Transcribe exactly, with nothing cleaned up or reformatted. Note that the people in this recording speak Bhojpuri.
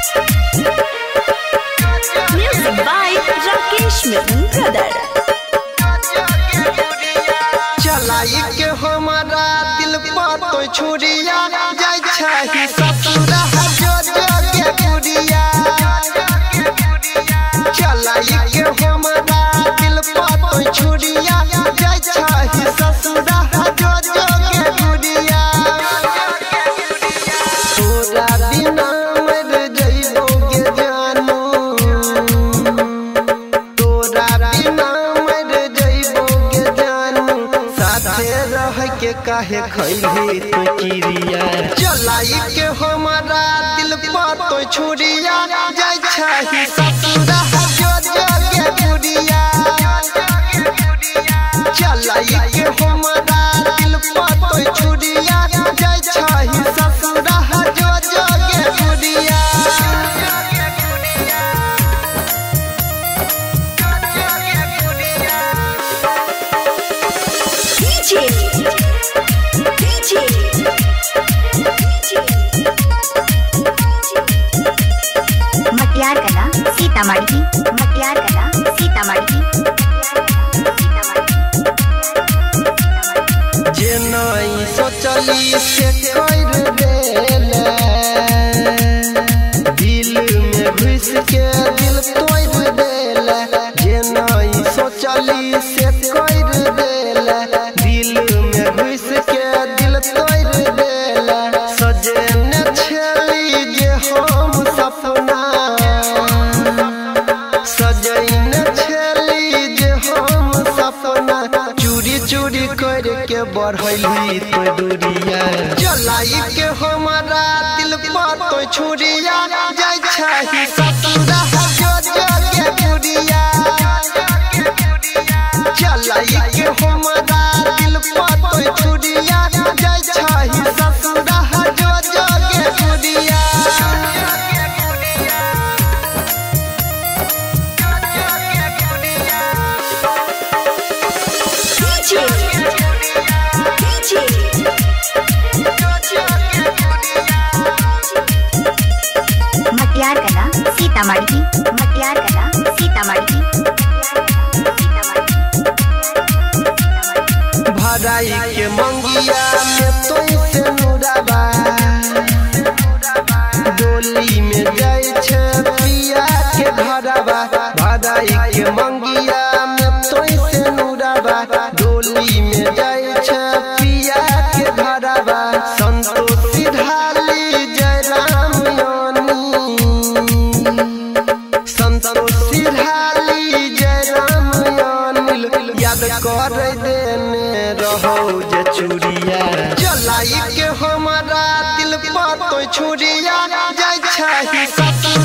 Music by Rakesh Mittal Brother. चलाई के हमारा दिल पर तो छुरिया जाय छही ससुरा जो जो के गुड़िया। चलाई के हमारा दिल पर तो छुरिया जाय छही ससुरा जो जो के गुड़िया। तोरा बिना मर जइबोगे जानू, तोरा बिना मर जइबोगे जानू, साथे रह के काहे खैली तो चिड़िया। चलाई के हमारा दिल पर तो छुरिया जाय छही ससुरा जो जो के गुड़िया। चलाई के हमारा दिल पर तो छुरिया जाय छही ससुरा जो जो के गुड़िया। D J D J मटियार कला सीतामढ़ी, मटियार कला सीतामढ़ी। जे नहीं सोचली से कर देले, दिल में घुस के दिल तोड़ देले। जे नहीं सोचली से कर देले, दिल में घुस के दिल तोड़ देले। सजने छली जे हम सपना, सजने छली जे हम सपना, चूरी चूरी करके बढ़ली तो दूरिया। चलाई के हमारा दिल पर तो छुरिया जाय छही ससुरा जो जो के गुड़िया। चलाई के हमारा दिल पर तो छुरिया जाय छही ससुरा जो जो के गुड़िया। D J D J मटियार कला सीतामढ़ी, मटियार कला सीतामढ़ी। भराई के मंगिया में तो से नुराबा, डोली में जाय छे पिया के घरबा। भराई के मंगिया में तो से नुराबा, डोली में जाय छे पिया के घरबा। संतोषी ढाली जय राम यानी, संतोषी ढाली जय राम यानी, याद कर देने रहो जे चूड़िया। चलाई के हमारा दिल पर तो छुरिया जाय छही ससुरा